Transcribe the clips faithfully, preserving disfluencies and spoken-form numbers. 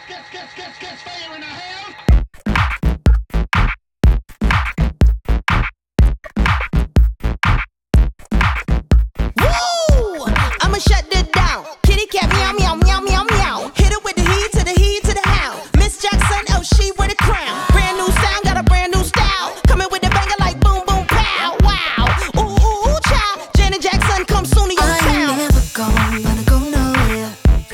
Get, get, get, get fire in the house. Woo! I'ma shut it down. Kitty cat meow meow meow meow meow. Hit it with the heat to the heat to the hound. Miss Jackson, oh she with a crown. Brand new sound, got a brand new style. Coming with the banger like boom boom pow. Wow. Ooh ooh ooh child. Janet Jackson come soon to your I town. ain't never gone, gonna go nowhere.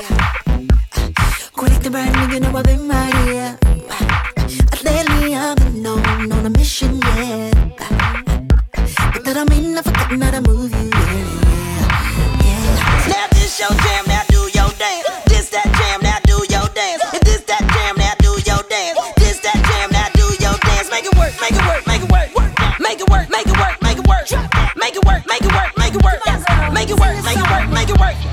Quit the brand nigga, know I've been right here. Lately I've been on, on a mission, yeah. But that don't mean I forgotten how to move you, yeah, yeah. Now this your jam, now do your dance. This that jam, now do your dance. If this that jam, now do your dance. This that jam, now do your dance. Make it work, make it work, make it work. Make it work, make it work, make it work. Make it work, make it work, make it work. Make it work, make it work, make it work.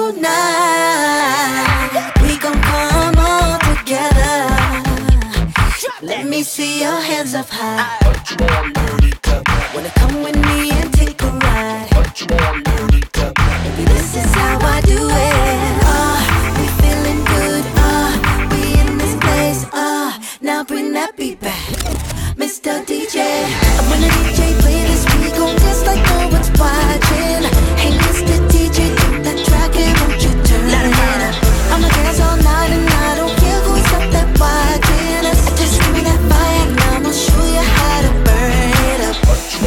Tonight we gon' come all together. Let me see your hands up high. Wanna come with me and take a ride? Baby, this is how I do it. Ah, we feeling good. Ah, we in this place. Ah, now bring that beat back, Mister D J. When the D J play this, we gon' dance like no one's watching. Hey, Mister D J, drop that track and won't you turn it up? I'ma dance all night and I don't care who's up there watching us. Just give me that fire and I'ma show you how to burn it up.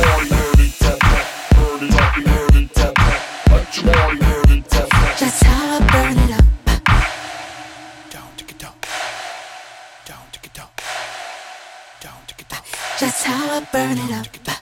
That's how I burn it up. That's how I burn it up.